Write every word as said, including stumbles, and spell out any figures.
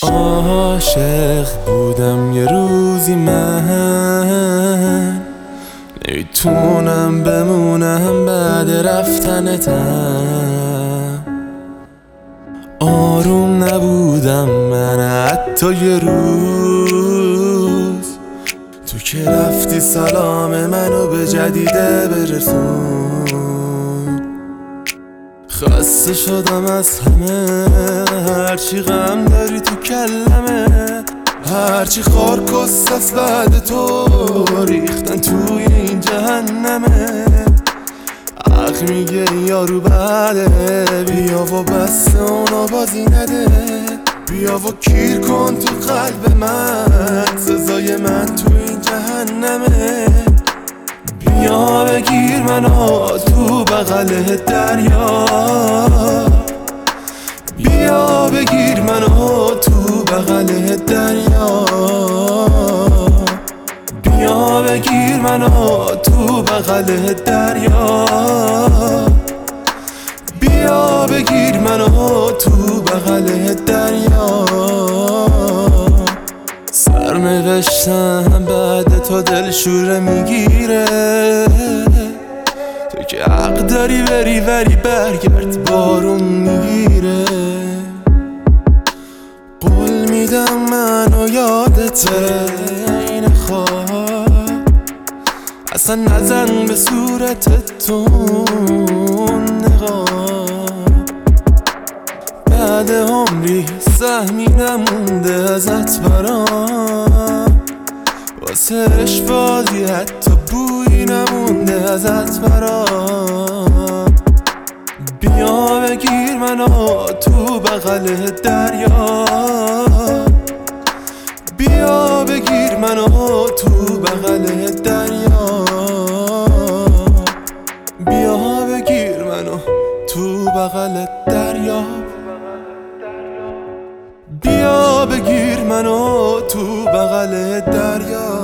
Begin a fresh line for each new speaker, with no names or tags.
عاشق بودم یه روزی من، نمیتونم بمونم بعد رفتنتم. آروم نبودم من حتی یه روز، تو که رفتی سلام منو به جدیده برسون. خسته شدم از همه، هرچی غم داری تو کلمه، هرچی خارکست از بعد تو ریختن توی این جهنمه. حق میگه یارو بده، بیا و بس اونو بازی نده، بیا و کیر کن تو قلب من، سزای من تو این جهنمه. بیا بگیر منو تو بغل دریا، بیا بگیر منو تو بغل دریا، بیا بگیر منو تو بغل دریا، بیا بگیر منو تو بغل دریا. سر نوشتم بعد تو دلشوره میگیره، تو که حق داری بری ولی برگرد بارون میگیره. قول میدم منو یادته این خواب، اصلا نزن به صورتت تو نقاب. بعد عمری سهمی نمونده ازت برام، واسه اشبالی حتی بویی نمونده ازت برام. بیا بگیر منو تو بغل دریا، بیا بگیر منو تو بغل دریا، بیا بگیر منو تو بغل دریا، بیا بگیر منو تو بغل دریا.